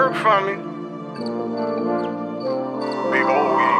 work for me. Big old weed.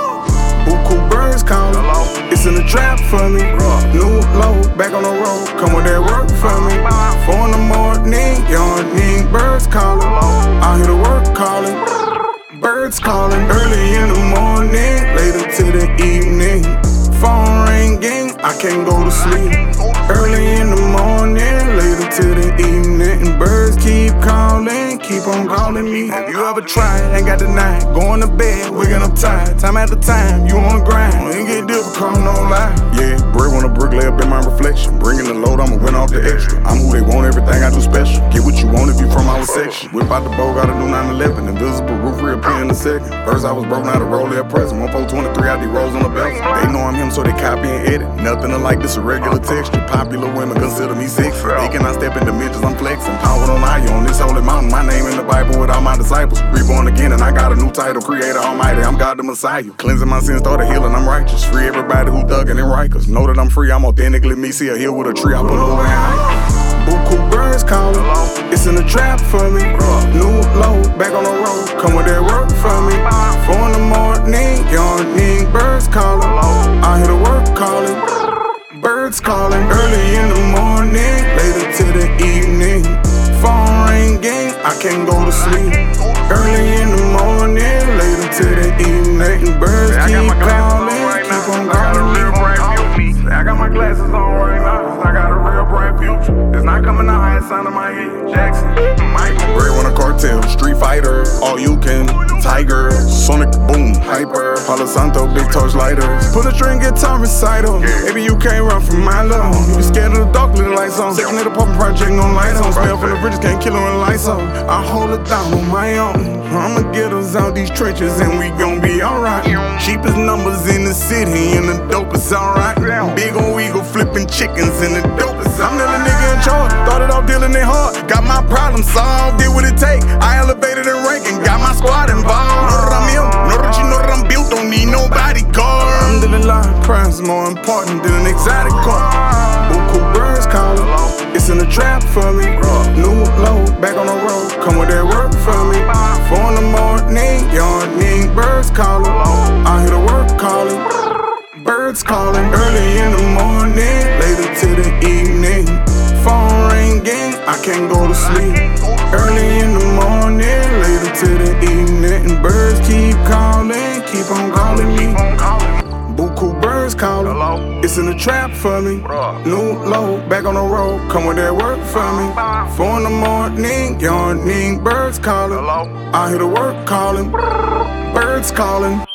Buku birds calling. It's in the trap for me. New low, back on the road. Come with that work for me. 4 in the morning, yawning. Birds calling. I hear the work calling. Birds calling. Early in the morning, later to the evening. Phone ringing, I can't go to sleep. Early in the morning, later to the evening. Birds keep calling, keep on calling me. Have you ever tried? Ain't got the night. Going to bed, waking up tired. Time after time, you on the grind. Ain't get difficult, no lie. Yeah, bread on a brick, lay up in my reflection. Bringing the load, I'ma win off the extra. I'm who they want, everything I do special. Get what you want if you from our section. Whip out the bow, got a new 911. Invisible roof reappear in a second. First I was broke, now the roll there present. 1423 out the rolls on the belt. They know I'm him, so they copy and edit. Nothing alike, this a regular texture. Popular women consider me sexy. They cannot step in dimensions, I'm flexing. Power on eye on this holy mountain. My name in the Bible with all my disciples. Reborn again and I got a new title. Creator Almighty, I'm God the Messiah. Cleansing my sins, started healing, I'm righteous. Free everybody who thuggin' and Rikers. Know that I'm free, I'm authentically me. See a hill with a tree, I put over and hike. Buku birds calling. It's in the trap for me. New low, back on the road. Come with that work for me. 4 in the morning, yawning. Birds calling. I hear the work calling. Birds calling. Early in the morning, later to the evening. Phone ringing, I can't go to sleep. Early in the morning, later to the evening. Birds keep calling, keep on calling me. I got my glasses on right now, I got a real bright future. It's not coming out, I ain't sounding my head. Jackson, Michael. Bread on a cartel, street fighter, all you can. Tiger, Sonic Boom, Hyper, Palo Santo, big torch lighters. Put a string guitar recital. Maybe you can't run from my love. You be scared of the dark, leave the lights on. Second of the apartment project, no lights on. Smell from the bridges, can't kill her when the lights on. I hold it down on my own. I'ma get us out these trenches and we gon' be alright. Cheapest numbers in the city and the dope is alright. Big ol' eagle flipping chickens and the dope is I'm the nigga in charge. Started off dealing it hard. Got my problem solved, did what it take. I elevated in ranking, got my squad involved. Know that I'm ill, know that you know that I'm built, don't need no bodyguard. Alhamdulillah, crime's more important than an exotic car. Buku birds calling. It's in the trap for me. New low, back on the road. Come with that work for me. 4 in the morning, yawning. Birds calling. I hear the work calling. Birds calling. Early in the morning, later to the evening. Phone ringing, I can't go to sleep. Early in the morning, later to the evening. Birds keep calling, keep on calling me. Buku birds calling. It's in the trap for me. New low, back on the road. Come with that work for me. 4 in the morning, yawning. Birds calling. I hear the work calling. Birds calling.